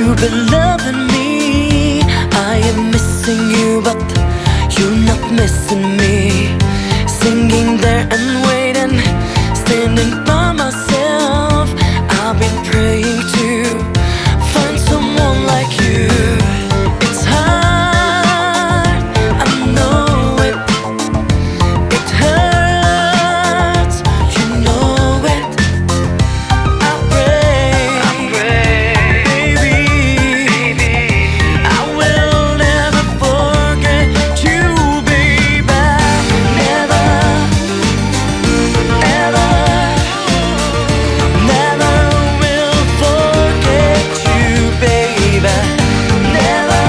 you've been loving me. I am missing you, but you're not missing me. Singing there and waiting, standing by myself. I've been praying to find someone like you. It's hard, I know it. It hurts, you know it. I pray, baby, I will never forget you, baby. Never, ever, never will forget you, baby. Never,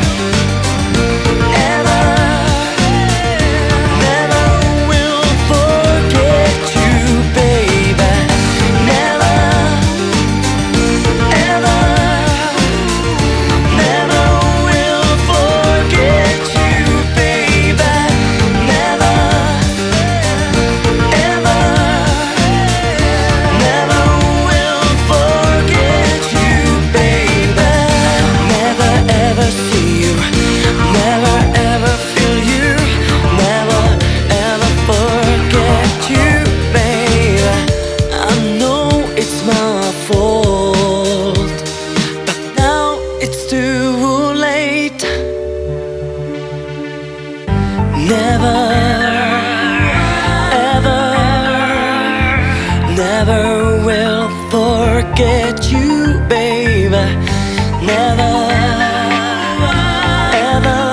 ever, never will forget you, baby. Never, ever, never will forget you, baby. Never, ever, never will forget you, baby. Never ever see you, never ever feel you, never ever forget you, baby. I know it's my fault, but now it's too late. Never, ever, never will forget you, baby. Never, ever,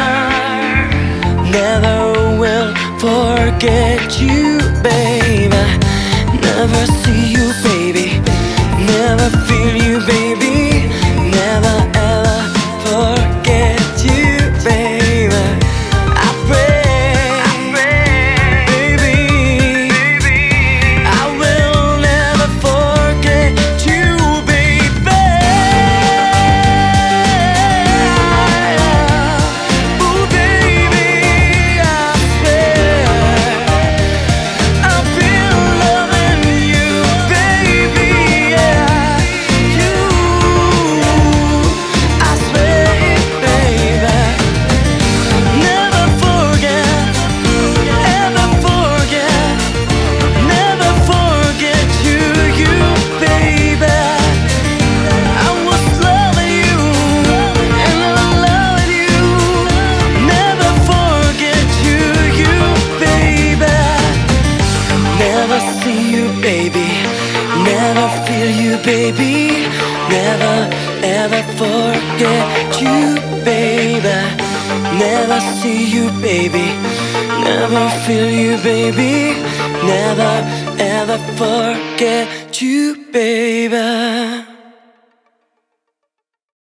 never will forget you, baby. Never see you, baby. Never feel you, baby. Never ever forget you, baby. I pray, baby, I will never forget you, baby. Ooh, baby, I swear I've been loving you, baby. Yeah, you, I swear it, baby. Never forget, ever forget, never forget you, baby. I was loving you and I loved you. Never forget you, baby. Never see you, baby. Never feel you, baby. Never ever forget you, baby. Never see you, baby. Never feel you, baby. Never ever forget you, baby.